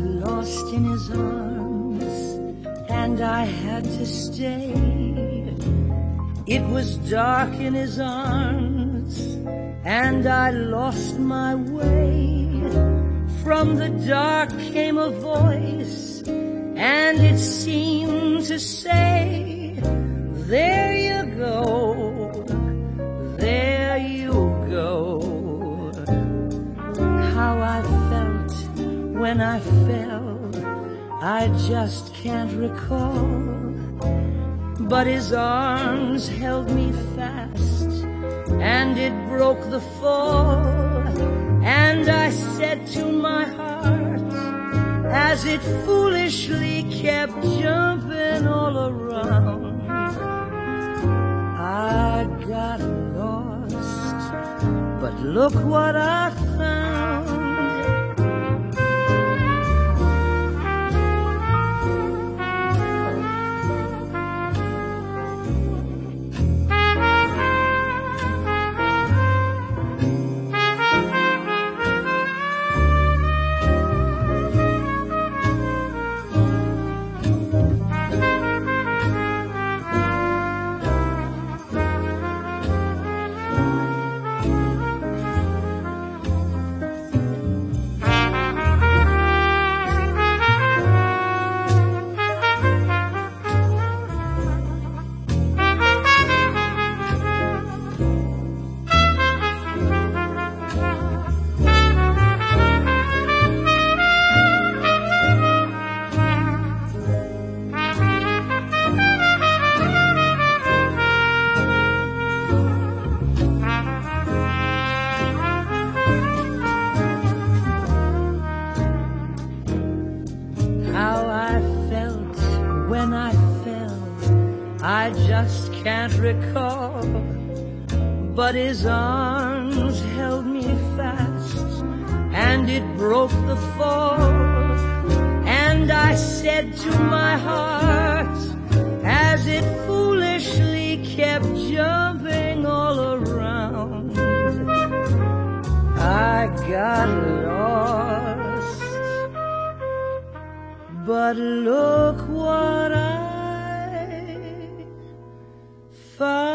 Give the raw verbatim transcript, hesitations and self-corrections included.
lost in his arms, and I had to stay. It was dark in his arms, and I lost my way. From the dark came a voice, and it seemed to say, there you go, there you go. How I felt when I fell, I just can't recall. But his arms held me fast, and it broke the fall. And I said to my heart, as it foolishly kept jumping all around, I got lost, but look what I found. I just can't recall, but his arms held me fast, and it broke the fall. And I said to my heart, as it foolishly kept jumping all around, I got lost, but look what I found.